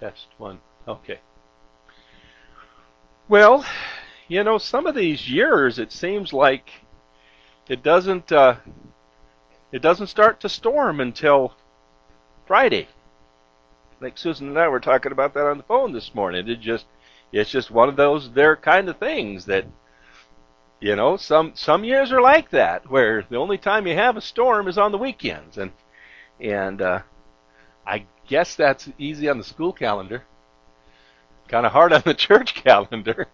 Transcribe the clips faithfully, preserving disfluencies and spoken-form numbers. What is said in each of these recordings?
Test one. Okay. Well, you know, some of these years it seems like it doesn't uh, it doesn't start to storm until Friday. Like Susan and I were talking about that on the phone this morning. It just it's just one of those there kind of things that you know some some years are like that where the only time you have a storm is on the weekends and and uh, I guess that's easy on the school calendar. Kind of hard on the church calendar.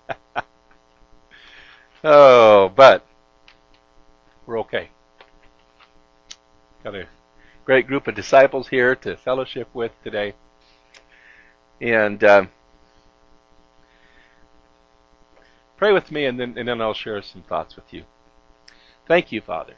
Oh, but we're okay. Got a great group of disciples here to fellowship with today. And uh, pray with me, and then, and then I'll share some thoughts with you. Thank you, Father.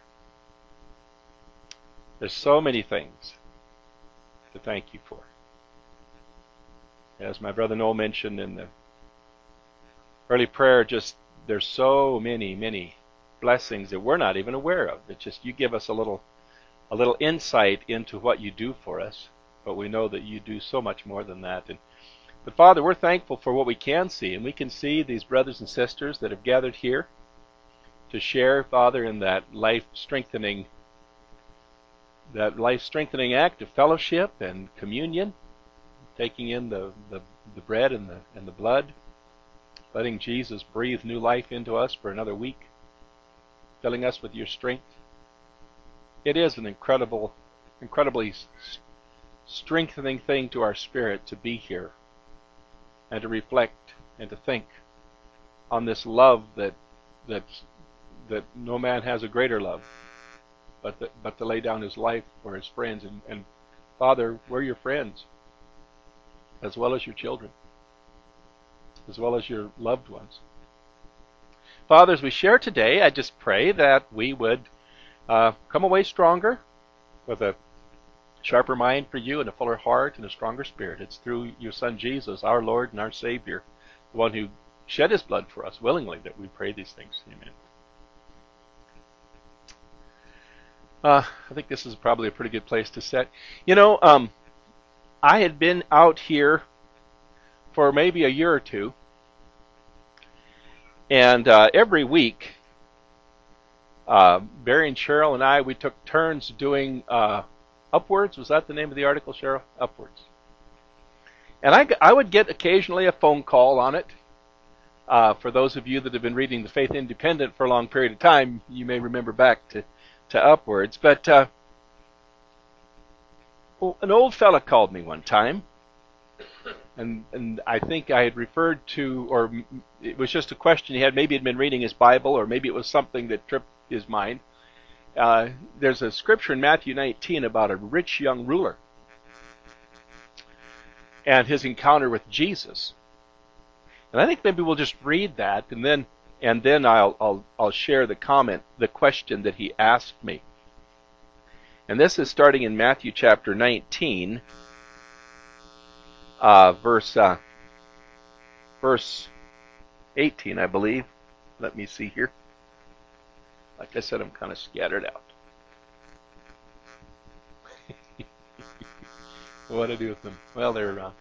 There's so many things to thank you for. As my brother Noel mentioned in the early prayer, just there's so many, many blessings that we're not even aware of. It's just you give us a little a little insight into what you do for us, but we know that you do so much more than that. And but Father, we're thankful for what we can see, and we can see these brothers and sisters that have gathered here to share, Father, in that life-strengthening that life-strengthening act of fellowship and communion, taking in the, the, the bread and the and the blood, letting Jesus breathe new life into us for another week, filling us with your strength. It is an incredible, incredibly strengthening thing to our spirit to be here and to reflect and to think on this love that that that no man has a greater love, but that, but to lay down his life for his friends. And, and Father, we're your friends, as well as your children, as well as your loved ones. Father, as we share today, I just pray that we would uh, come away stronger, with a sharper mind for you and a fuller heart and a stronger spirit. It's through your Son Jesus, our Lord and our Savior, the one who shed his blood for us willingly, that we pray these things. Amen. Uh, I think this is probably a pretty good place to set. You know, um, I had been out here for maybe a year or two, and uh, every week, uh, Barry and Cheryl and I, we took turns doing uh, Upwards. Was that the name of the article, Cheryl? Upwards. And I, I would get occasionally a phone call on it. Uh, for those of you that have been reading The Faith Independent for a long period of time, you may remember back to, to Upwards. But uh, well, an old fella called me one time, and and I think I had referred to, or it was just a question he had. Maybe he'd been reading his Bible, or maybe it was something that tripped his mind. Uh, there's a scripture in Matthew nineteen about a rich young ruler and his encounter with Jesus. And I think maybe we'll just read that, and then and then I'll I'll I'll share the comment, the question that he asked me. And this is starting in Matthew chapter nineteen, uh, verse uh, verse eighteen, I believe. Let me see here. Like I said, I'm kind of scattered out. What do I do with them? Well, they're around.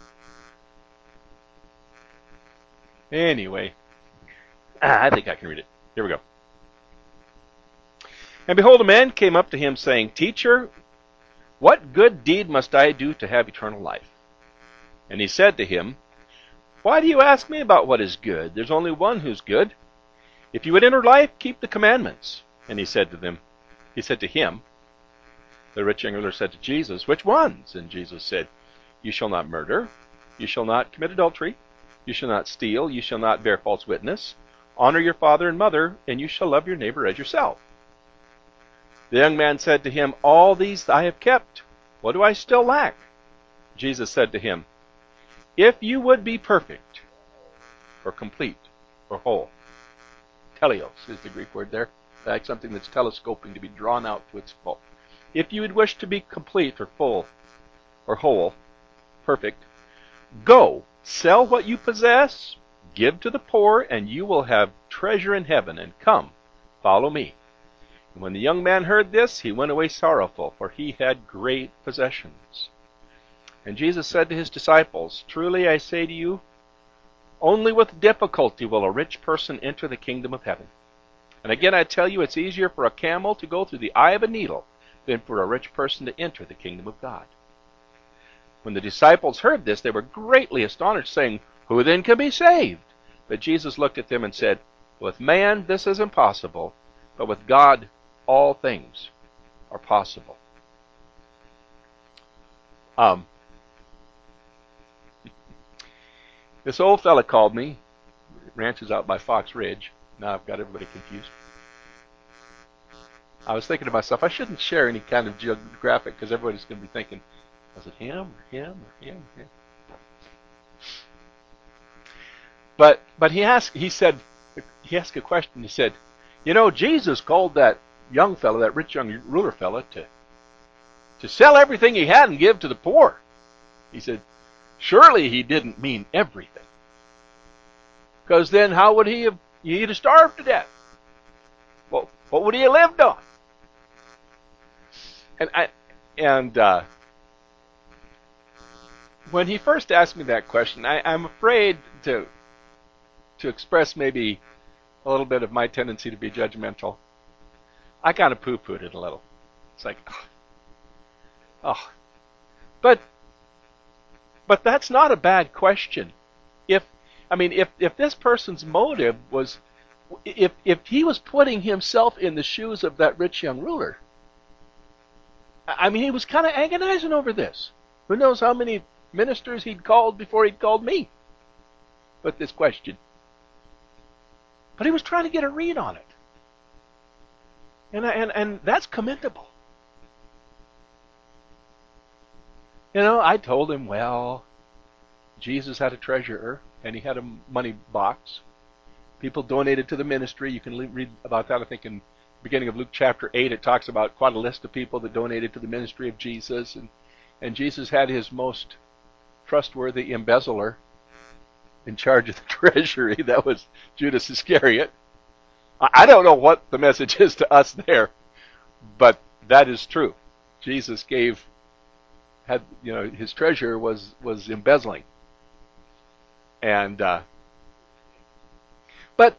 Anyway, I think I can read it. Here we go. And behold, a man came up to him, saying, Teacher, what good deed must I do to have eternal life? And he said to him, Why do you ask me about what is good? There's only one who's good. If you would enter life, keep the commandments. And he said to them, he said to him, the rich young ruler said to Jesus, Which ones? And Jesus said, You shall not murder, you shall not commit adultery, you shall not steal, you shall not bear false witness, honor your father and mother, and you shall love your neighbor as yourself. The young man said to him, All these I have kept. What do I still lack? Jesus said to him, If you would be perfect, or complete, or whole. Teleos is the Greek word there. Like something that's telescoping, to be drawn out to its full. If you would wish to be complete, or full, or whole, perfect, go, sell what you possess, give to the poor, and you will have treasure in heaven, and come, follow me. And when the young man heard this, he went away sorrowful, for he had great possessions. And Jesus said to his disciples, "Truly I say to you, only with difficulty will a rich person enter the kingdom of heaven. And again I tell you, it's easier for a camel to go through the eye of a needle than for a rich person to enter the kingdom of God." When the disciples heard this, they were greatly astonished, saying, "Who then can be saved?" But Jesus looked at them and said, "With man this is impossible, but with God all things are possible." Um, this old fella called me. Ranches out by Fox Ridge. Now I've got everybody confused. I was thinking to myself, I shouldn't share any kind of geographic because everybody's going to be thinking, was it him or him or him or him? But but he asked. He said he asked a question. He said, "You know, Jesus called that young fellow, that rich young ruler fellow, to to sell everything he had and give to the poor." He said, "Surely he didn't mean everything, because then how would he have? He'd have starved to death. Well, what would he have lived on?" And I and uh, when he first asked me that question, I, I'm afraid to to express maybe a little bit of my tendency to be judgmental. I kind of poo-pooed it a little. It's like, oh, oh. but but that's not a bad question. If I mean, if if this person's motive was, if if he was putting himself in the shoes of that rich young ruler, I mean, he was kind of agonizing over this. Who knows how many ministers he'd called before he'd called me with this question. But he was trying to get a read on it. And, and, and that's commendable. You know, I told him, well, Jesus had a treasurer, and he had a money box. People donated to the ministry. You can read about that, I think, in the beginning of Luke chapter eight. It talks about quite a list of people that donated to the ministry of Jesus. And, and Jesus had his most trustworthy embezzler in charge of the treasury. That was Judas Iscariot. I don't know what the message is to us there, but that is true. Jesus gave, had you know, his treasurer was was embezzling, and uh, but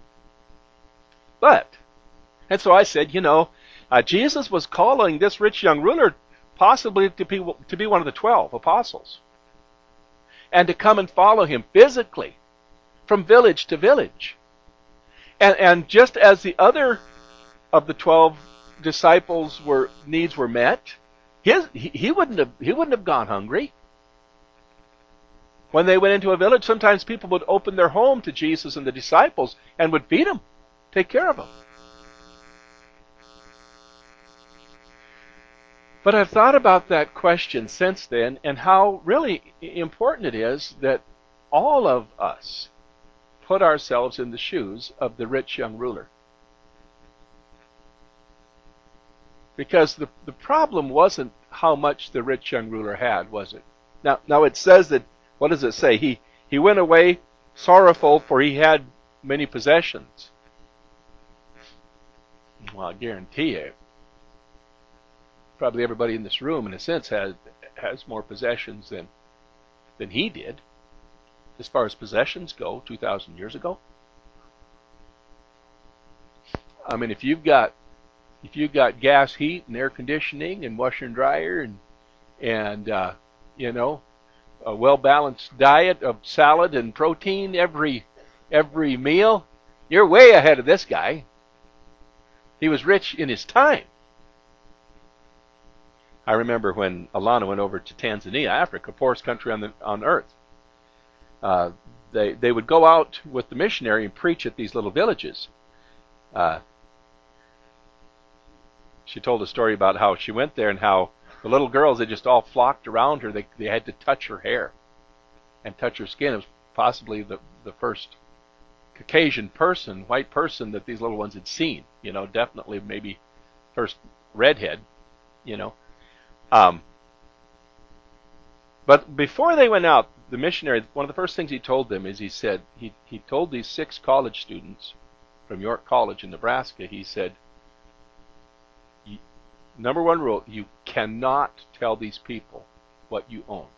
but, and so I said, you know, uh, Jesus was calling this rich young ruler possibly to be to be one of the twelve apostles, and to come and follow him physically from village to village. And, and just as the other of the twelve disciples were needs were met, his he, he wouldn't have he wouldn't have gone hungry. When they went into a village, sometimes people would open their home to Jesus and the disciples and would feed them, take care of them. But I've thought about that question since then, and how really important it is that all of us put ourselves in the shoes of the rich young ruler. Because the, the problem wasn't how much the rich young ruler had, was it? Now, now it says that, what does it say? He, he went away sorrowful, for he had many possessions. Well, I guarantee you, probably everybody in this room, in a sense, has, has more possessions than, than he did. As far as possessions go, two thousand years ago. I mean, if you've got if you've got gas heat and air conditioning and washer and dryer and and uh, you know, a well-balanced diet of salad and protein every every meal, you're way ahead of this guy. He was rich in his time. I remember when Alana went over to Tanzania, Africa, poorest country on the on earth. Uh, they they would go out with the missionary and preach at these little villages. Uh, she told a story about how she went there and how the little girls, they just all flocked around her. They they had to touch her hair and touch her skin. It was possibly the the first Caucasian person, white person that these little ones had seen. You know, definitely maybe first redhead. You know. Um, but before they went out, the missionary, one of the first things he told them is he said, he, he told these six college students from York College in Nebraska, he said, number one rule, you cannot tell these people what you own.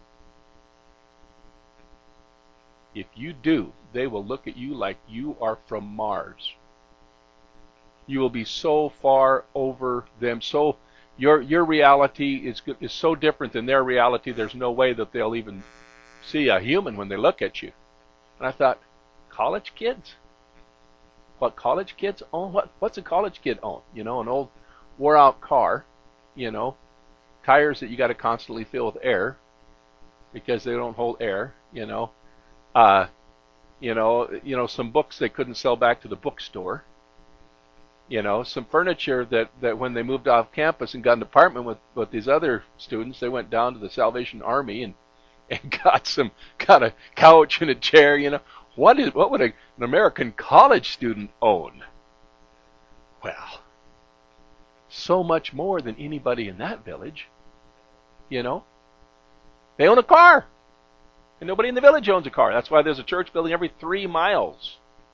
If you do, they will look at you like you are from Mars. You will be so far over them. So your your reality is is so different than their reality. There's no way that they'll even see a human when they look at you. And I thought, college kids? What college kids own? What what's a college kid own? You know, an old wore out car, you know, tires that you got to constantly fill with air because they don't hold air, you know. Uh, you know, you know, some books they couldn't sell back to the bookstore. You know, some furniture that, that when they moved off campus and got an apartment with, with these other students, they went down to the Salvation Army and, and got some got a couch and a chair. You know, what is what would a, an American college student own? Well, so much more than anybody in that village. You know, they own a car, and nobody in the village owns a car. That's why there's a church building every three miles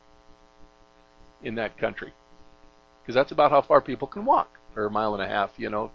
in that country. Because that's about how far people can walk, or a mile and a half, you know.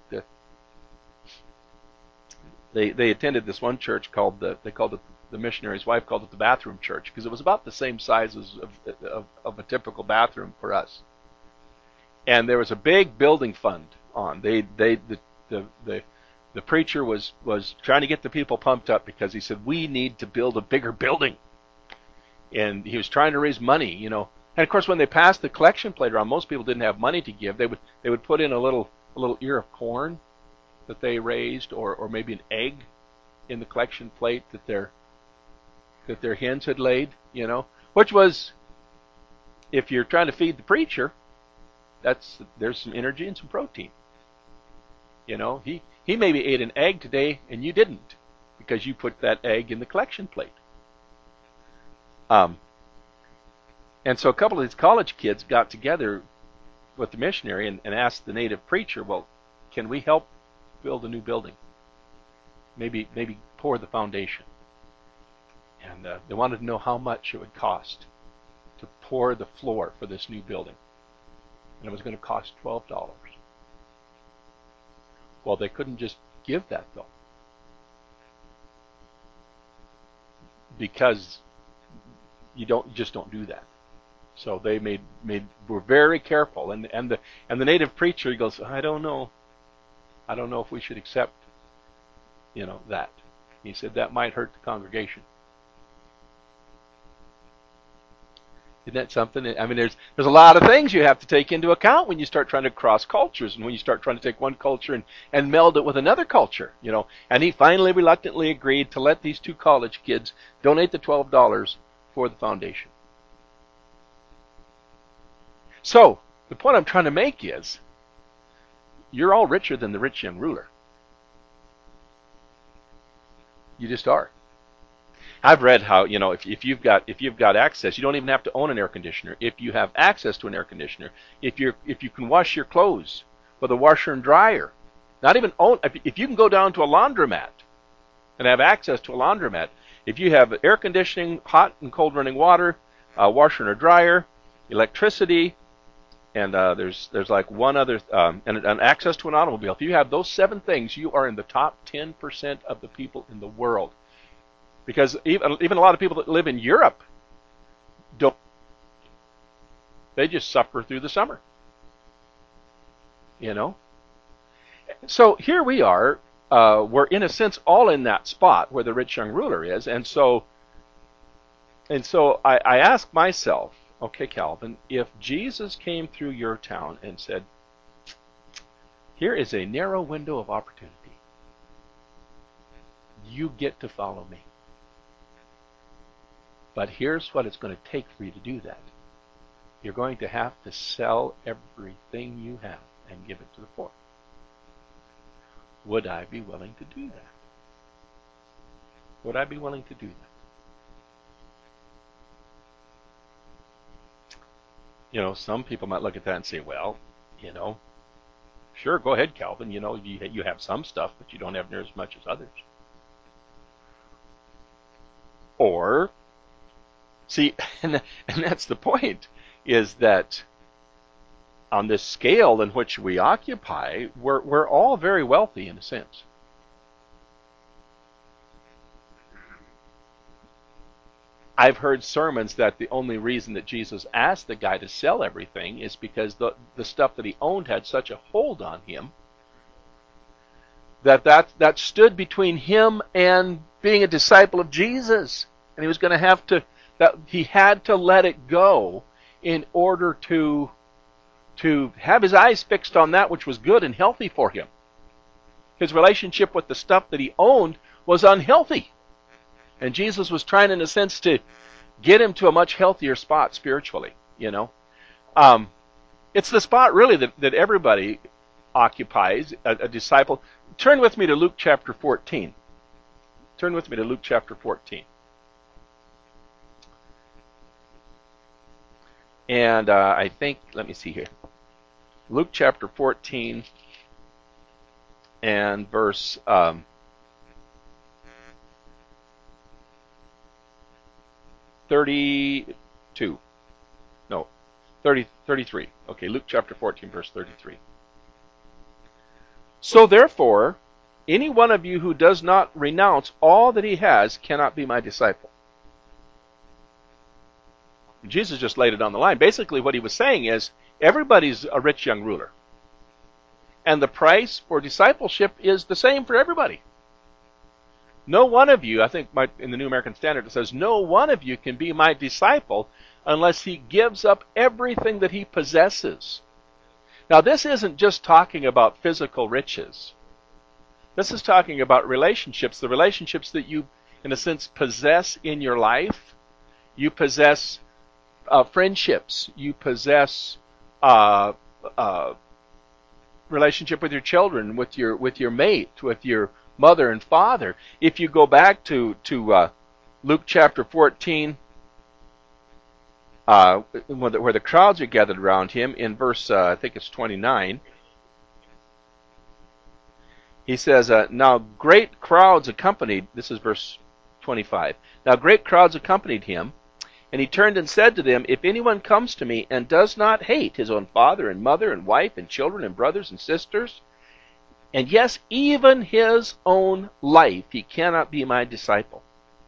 They they attended this one church called the they called it the missionary's wife called it the bathroom church because it was about the same size as of, of, of a typical bathroom for us. And there was a big building fund on. They they the the the, the preacher was was trying to get the people pumped up because he said we need to build a bigger building, and he was trying to raise money, you know. And of course, when they passed the collection plate around, most people didn't have money to give. They would they would put in a little a little ear of corn that they raised, or, or maybe an egg in the collection plate that their that their hens had laid. You know, which was, if you're trying to feed the preacher, that's there's some energy and some protein. You know, he he maybe ate an egg today and you didn't because you put that egg in the collection plate. Um. And so a couple of these college kids got together with the missionary and, and asked the native preacher, well, can we help build a new building? Maybe maybe pour the foundation. And uh, they wanted to know how much it would cost to pour the floor for this new building. And it was going to cost twelve dollars. Well, they couldn't just give that, though. Because you don't you just don't do that. So they made made were very careful, and and the and the native preacher, he goes, I don't know, I don't know if we should accept, you know, that. He said that might hurt the congregation. Isn't that something? I mean, there's there's a lot of things you have to take into account when you start trying to cross cultures, and when you start trying to take one culture and and meld it with another culture, you know. And he finally reluctantly agreed to let these two college kids donate the twelve dollars for the foundation. So, the point I'm trying to make is, you're all richer than the rich young ruler. You just are. I've read how, you know, if, if you've got if you've got access, you don't even have to own an air conditioner. If you have access to an air conditioner, if you're if you can wash your clothes with a washer and dryer, not even own if you can go down to a laundromat and have access to a laundromat, if you have air conditioning, hot and cold running water, a washer and a dryer, electricity, and uh, there's there's like one other, um, and, and access to an automobile. If you have those seven things, you are in the top ten percent of the people in the world. Because even even a lot of people that live in Europe don't. They just suffer through the summer. You know. So here we are. Uh, we're in a sense all in that spot where the rich young ruler is, and so. And so I, I ask myself, okay, Calvin, if Jesus came through your town and said, here is a narrow window of opportunity. You get to follow me. But here's what it's going to take for you to do that. You're going to have to sell everything you have and give it to the poor. Would I be willing to do that? Would I be willing to do that? You know, some people might look at that and say, well, you know, sure, go ahead, Calvin. You know, you, you have some stuff, but you don't have near as much as others. Or, see, and, and that's the point, is that on this scale in which we occupy, we're, we're all very wealthy in a sense. I've heard sermons that the only reason that Jesus asked the guy to sell everything is because the, the stuff that he owned had such a hold on him that, that that stood between him and being a disciple of Jesus. And he was going to have to, that he had to let it go in order to, to have his eyes fixed on that which was good and healthy for him. His relationship with the stuff that he owned was unhealthy. And Jesus was trying, in a sense, to get him to a much healthier spot spiritually, you know. Um, it's the spot, really, that, that everybody occupies, a, a disciple. Turn with me to Luke chapter fourteen. Turn with me to Luke chapter fourteen. And uh, I think, let me see here. Luke chapter fourteen and verse um, thirty-two. No, thirty, thirty-three. Okay, Luke chapter fourteen, verse thirty-three. So therefore, any one of you who does not renounce all that he has cannot be my disciple. Jesus just laid it on the line. Basically, what he was saying is, everybody's a rich young ruler. And the price for discipleship is the same for everybody. No one of you, I think my, in the New American Standard it says, no one of you can be my disciple unless he gives up everything that he possesses. Now, this isn't just talking about physical riches. This is talking about relationships, the relationships that you, in a sense, possess in your life. You possess uh, friendships. You possess uh, uh, relationship with your children, with your with your mate, with your mother and father. If you go back to to uh, Luke chapter fourteen, uh, where, the, where the crowds are gathered around him, in verse uh, I think it's twenty-nine, he says, uh, "Now great crowds accompanied." This is verse twenty-five. Now great crowds accompanied him, and he turned and said to them, "If anyone comes to me and does not hate his own father and mother and wife and children and brothers and sisters, and yes, even his own life, he cannot be my disciple."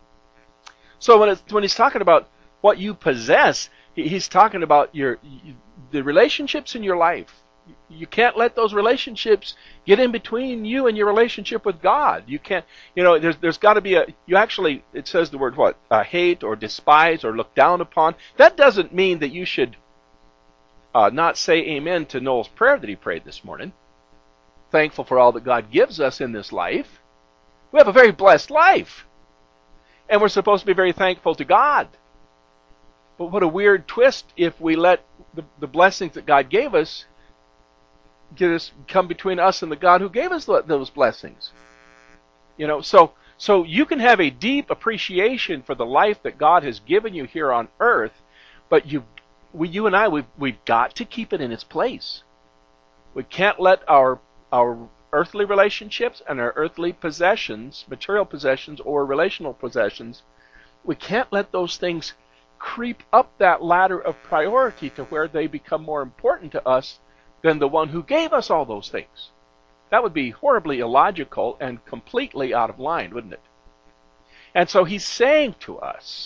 So when, it's, when he's talking about what you possess, he's talking about your the relationships in your life. You can't let those relationships get in between you and your relationship with God. You can't, you know, there's there's got to be a, you actually, it says the word what? Uh, hate or despise or look down upon. That doesn't mean that you should uh, not say amen to Noel's prayer that he prayed this morning. Thankful for all that God gives us in this life. We have a very blessed life. And we're supposed to be very thankful to God. But what a weird twist if we let the, the blessings that God gave us get us come between us and the God who gave us those blessings. You know, so so you can have a deep appreciation for the life that God has given you here on earth, but you we you and I we've we've got to keep it in its place. We can't let our our earthly relationships and our earthly possessions, material possessions or relational possessions, we can't let those things creep up that ladder of priority to where they become more important to us than the one who gave us all those things. That would be horribly illogical and completely out of line, wouldn't it? And so he's saying to us,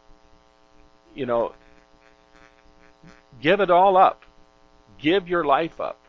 you know, give it all up. Give your life up.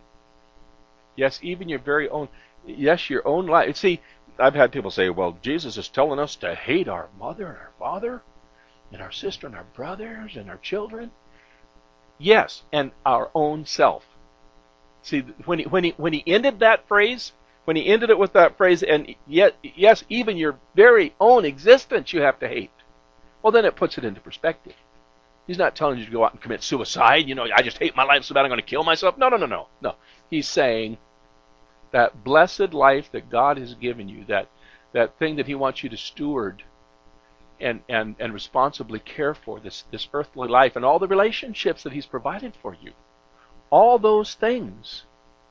Yes, even your very own, yes, your own life. See, I've had people say, well, Jesus is telling us to hate our mother and our father and our sister and our brothers and our children. Yes, and our own self. See, when he, when he, when he ended that phrase, when he ended it with that phrase, and yet, yes, even your very own existence you have to hate. Well, then it puts it into perspective. He's not telling you to go out and commit suicide. You know, I just hate my life so bad I'm going to kill myself. No, no, no, no, no. He's saying that blessed life that God has given you, that that thing that he wants you to steward and, and, and responsibly care for, this, this earthly life and all the relationships that he's provided for you, all those things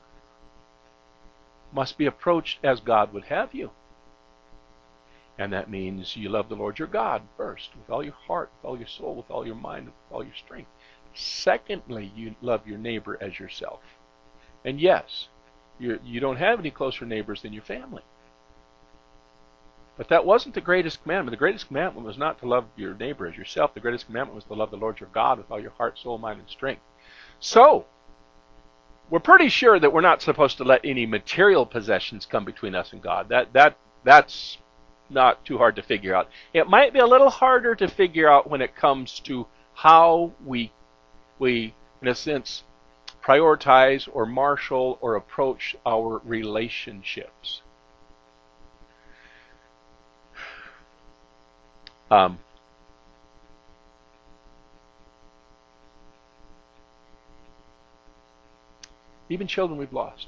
must be approached as God would have you. And that means you love the Lord your God first, with all your heart, with all your soul, with all your mind, with all your strength. Secondly, you love your neighbor as yourself. And yes, You're, you don't have any closer neighbors than your family. But that wasn't the greatest commandment. The greatest commandment was not to love your neighbor as yourself. The greatest commandment was to love the Lord your God with all your heart, soul, mind, and strength. So, we're pretty sure that we're not supposed to let any material possessions come between us and God. That that that's not too hard to figure out. It might be a little harder to figure out when it comes to how we we in a sense prioritize or marshal or approach our relationships. Um, even children we've lost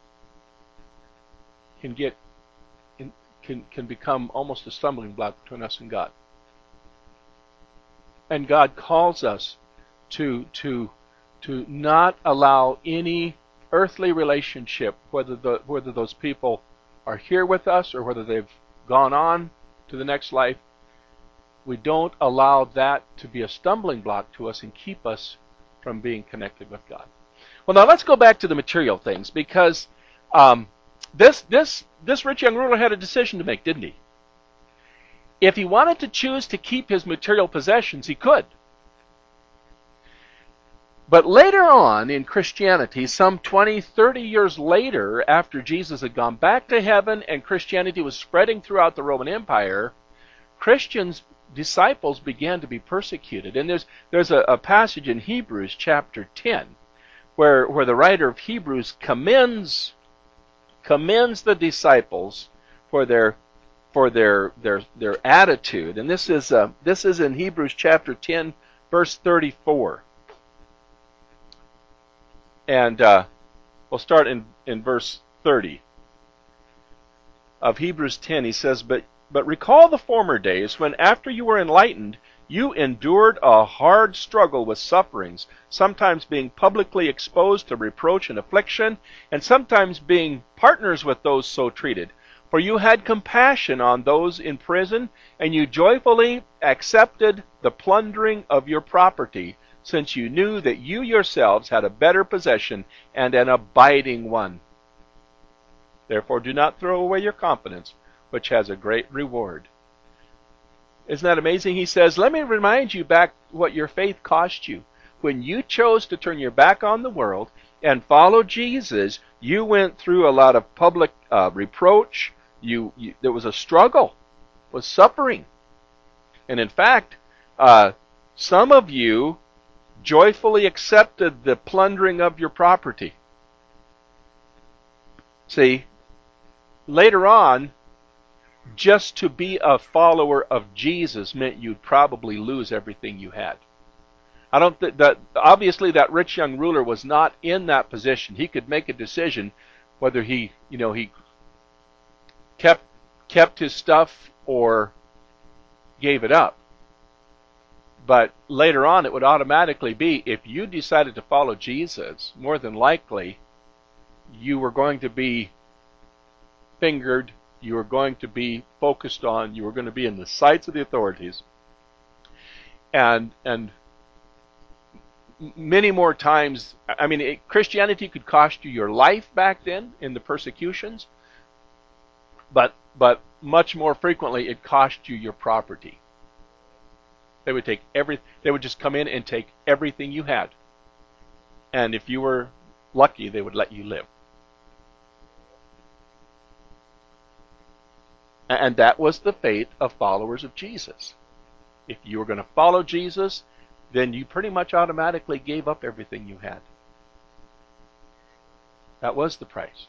can get in, can can become almost a stumbling block between us and God. And God calls us to to to not allow any earthly relationship, whether the whether those people are here with us or whether they've gone on to the next life, we don't allow that to be a stumbling block to us and keep us from being connected with God. Well, now let's go back to the material things, because um, this this this rich young ruler had a decision to make, didn't he? If he wanted to choose to keep his material possessions, he could. But later on in Christianity, some twenty, thirty years later, after Jesus had gone back to heaven and Christianity was spreading throughout the Roman Empire, Christians, disciples began to be persecuted. And there's there's a, a passage in Hebrews chapter ten where where the writer of Hebrews commends commends the disciples for their for their their their attitude. And this is uh, this is in Hebrews chapter ten, verse thirty-four. And uh, we'll start in, in verse thirty of Hebrews ten. He says, But but recall the former days when, after you were enlightened, you endured a hard struggle with sufferings, sometimes being publicly exposed to reproach and affliction, and sometimes being partners with those so treated. For you had compassion on those in prison, and you joyfully accepted the plundering of your property, since you knew that you yourselves had a better possession and an abiding one. Therefore do not throw away your confidence, which has a great reward. Isn't that amazing? He says, let me remind you back what your faith cost you. When you chose to turn your back on the world and follow Jesus, you went through a lot of public uh, reproach. You, you, there was a struggle, was suffering. And in fact, uh, some of you joyfully accepted the plundering of your property. See, later on, just to be a follower of Jesus meant you'd probably lose everything you had. I don't think that, obviously that rich young ruler was not in that position. He could make a decision whether he, you know, he kept kept his stuff or gave it up. But later on, it would automatically be, if you decided to follow Jesus, more than likely, you were going to be fingered, you were going to be focused on, you were going to be in the sights of the authorities. And and many more times, I mean, it, Christianity could cost you your life back then in the persecutions, but but much more frequently, it cost you your property. They would take every. They would just come in and take everything you had, and if you were lucky, they would let you live. And that was the fate of followers of Jesus. If you were going to follow Jesus, then you pretty much automatically gave up everything you had. That was the price.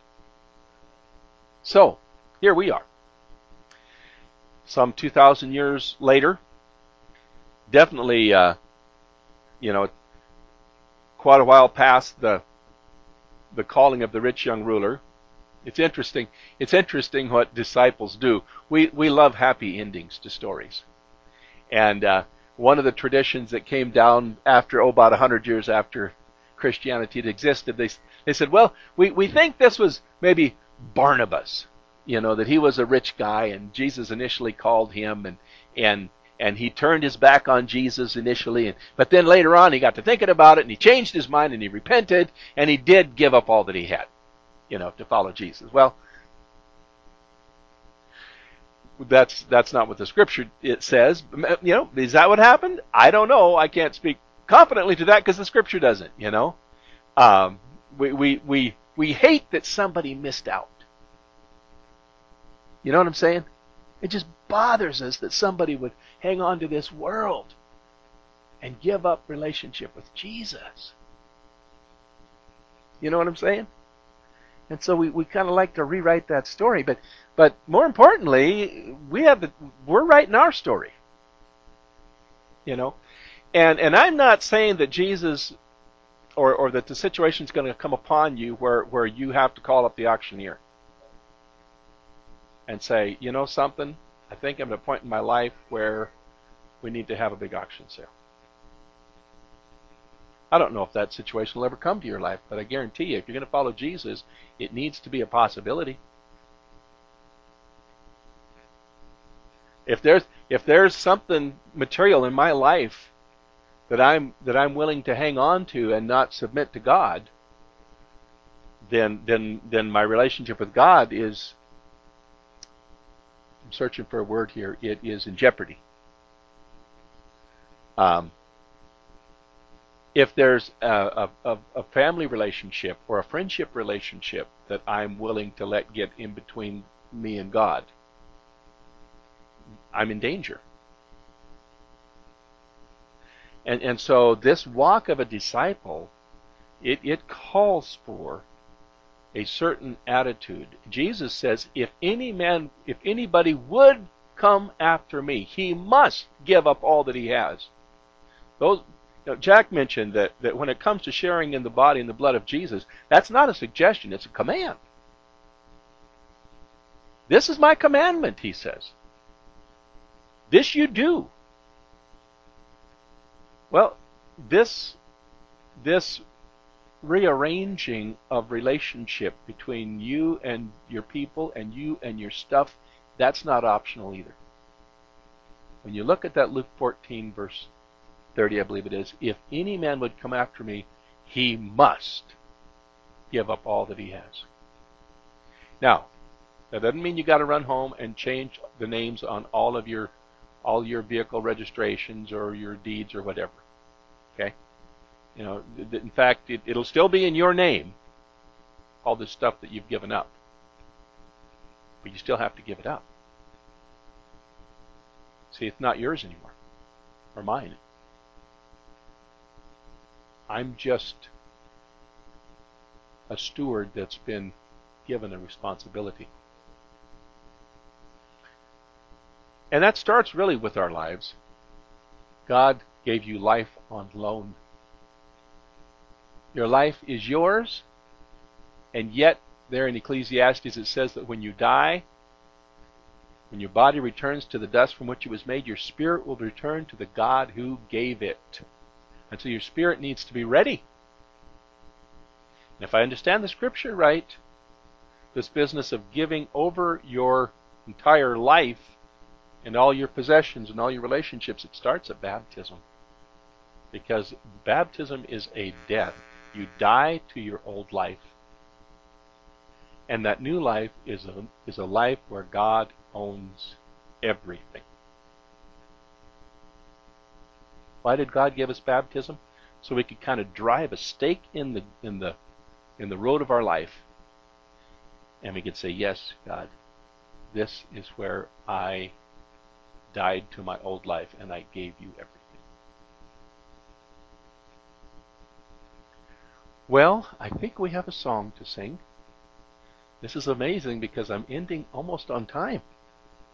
So here we are, some two thousand years later. Definitely, uh, you know, quite a while past the the calling of the rich young ruler. It's interesting. It's interesting what disciples do. We we love happy endings to stories, and uh, one of the traditions that came down after oh, about a hundred years after Christianity had existed, they they said, well, we we think this was maybe Barnabas, you know, that he was a rich guy, and Jesus initially called him, and and. And he turned his back on Jesus initially, and, but then later on he got to thinking about it, and he changed his mind, and he repented, and he did give up all that he had, you know, to follow Jesus. Well, That's that's not what the scripture it says. You know, is that what happened? I don't know. I can't speak confidently to that because the scripture doesn't. You know, um, we we we we hate that somebody missed out. You know what I'm saying? It just bothers us that somebody would hang on to this world and give up relationship with Jesus. You know what I'm saying? And so we, we kind of like to rewrite that story, but but more importantly, we have the, we're writing our story. You know, and and I'm not saying that Jesus or or that the situation is going to come upon you where where you have to call up the auctioneer and say, you know something, I think I'm at a point in my life where we need to have a big auction sale. I don't know if that situation will ever come to your life, but I guarantee you, if you're going to follow Jesus, it needs to be a possibility. If there's if there's something material in my life that I'm that I'm willing to hang on to and not submit to God, then then then my relationship with God is, I'm searching for a word here, it is in jeopardy. Um, if there's a, a, a family relationship or a friendship relationship that I'm willing to let get in between me and God, I'm in danger. And and so this walk of a disciple, it, it calls for a certain attitude. Jesus says, if any man, if anybody would come after me, he must give up all that he has. Those, you know, Jack mentioned that, that when it comes to sharing in the body and the blood of Jesus, that's not a suggestion, it's a command. This is my commandment, he says. This you do. Well, this this rearranging of relationship between you and your people and you and your stuff, that's not optional either. When you look at that Luke fourteen verse thirty, I believe it is, if any man would come after me, he must give up all that he has. Now, that doesn't mean you got to run home and change the names on all of your all your vehicle registrations or your deeds or whatever. Okay? You know, in fact, it, it'll still be in your name, all this stuff that you've given up. But you still have to give it up. See, it's not yours anymore, or mine. I'm just a steward that's been given a responsibility. And that starts really with our lives. God gave you life on loan. Your life is yours, and yet there in Ecclesiastes it says that when you die, when your body returns to the dust from which it was made, your spirit will return to the God who gave it. And so your spirit needs to be ready. And if I understand the scripture right, this business of giving over your entire life and all your possessions and all your relationships, it starts at baptism. Because baptism is a death. You die to your old life. And that new life is a, is a life where God owns everything. Why did God give us baptism? So we could kind of drive a stake in the in the in the road of our life. And we could say, yes, God, this is where I died to my old life and I gave you everything. Well, I think we have a song to sing. This is amazing because I'm ending almost on time.